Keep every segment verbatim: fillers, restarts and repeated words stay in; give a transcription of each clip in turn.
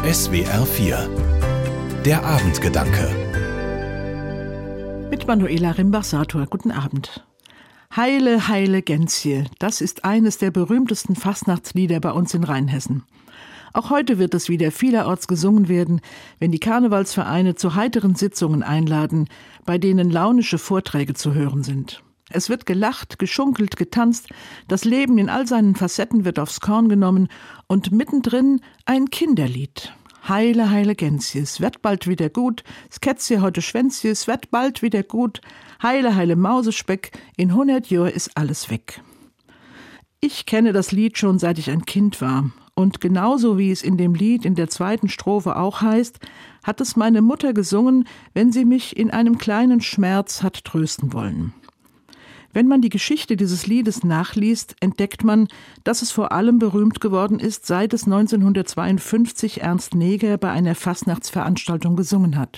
S W R vier. Der Abendgedanke. Mit Manuela Rimbach-Sator. Guten Abend. Heile, heile Gänzje, das ist eines der berühmtesten Fastnachtslieder bei uns in Rheinhessen. Auch heute wird es wieder vielerorts gesungen werden, wenn die Karnevalsvereine zu heiteren Sitzungen einladen, bei denen launische Vorträge zu hören sind. Es wird gelacht, geschunkelt, getanzt, das Leben in all seinen Facetten wird aufs Korn genommen und mittendrin ein Kinderlied. Heile, heile Gänzje, es wird bald wieder gut, es Kätzje heute Schwänzje, es wird bald wieder gut, heile, heile Mausespeck, in hundert Jahr ist alles weg. Ich kenne das Lied schon, seit ich ein Kind war. Und genauso wie es in dem Lied in der zweiten Strophe auch heißt, hat es meine Mutter gesungen, wenn sie mich in einem kleinen Schmerz hat trösten wollen. Wenn man die Geschichte dieses Liedes nachliest, entdeckt man, dass es vor allem berühmt geworden ist, seit es neunzehnhundertzweiundfünfzig Ernst Neger bei einer Fastnachtsveranstaltung gesungen hat.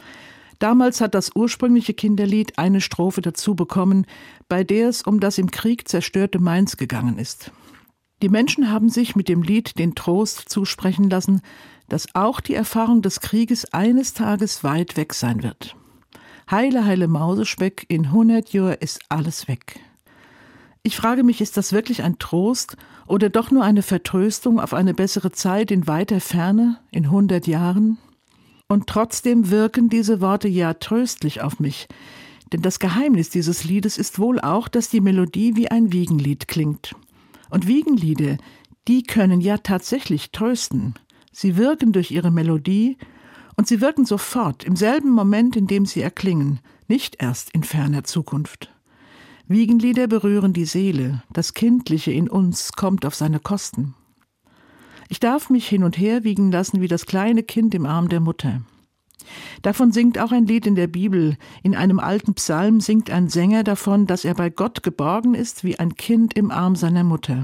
Damals hat das ursprüngliche Kinderlied eine Strophe dazu bekommen, bei der es um das im Krieg zerstörte Mainz gegangen ist. Die Menschen haben sich mit dem Lied den Trost zusprechen lassen, dass auch die Erfahrung des Krieges eines Tages weit weg sein wird. Heile, heile Mausespeck, in hundert Jahr ist alles weg. Ich frage mich, ist das wirklich ein Trost oder doch nur eine Vertröstung auf eine bessere Zeit in weiter Ferne, in hundert Jahren? Und trotzdem wirken diese Worte ja tröstlich auf mich, denn das Geheimnis dieses Liedes ist wohl auch, dass die Melodie wie ein Wiegenlied klingt. Und Wiegenlieder, die können ja tatsächlich trösten. Sie wirken durch ihre Melodie und sie wirken sofort, im selben Moment, in dem sie erklingen, nicht erst in ferner Zukunft. Wiegenlieder berühren die Seele, das Kindliche in uns kommt auf seine Kosten. Ich darf mich hin und her wiegen lassen wie das kleine Kind im Arm der Mutter. Davon singt auch ein Lied in der Bibel. In einem alten Psalm singt ein Sänger davon, dass er bei Gott geborgen ist wie ein Kind im Arm seiner Mutter.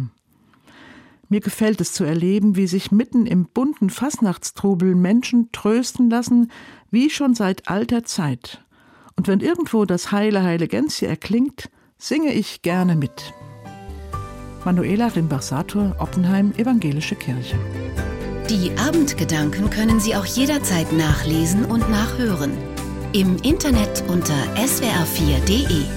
Mir gefällt es zu erleben, wie sich mitten im bunten Fastnachtstrubel Menschen trösten lassen, wie schon seit alter Zeit. Und wenn irgendwo das Heile, heile Gänzje erklingt, singe ich gerne mit. Manuela Rimbach-Sator, Oppenheim, Evangelische Kirche. Die Abendgedanken können Sie auch jederzeit nachlesen und nachhören. Im Internet unter S W R vier punkt de.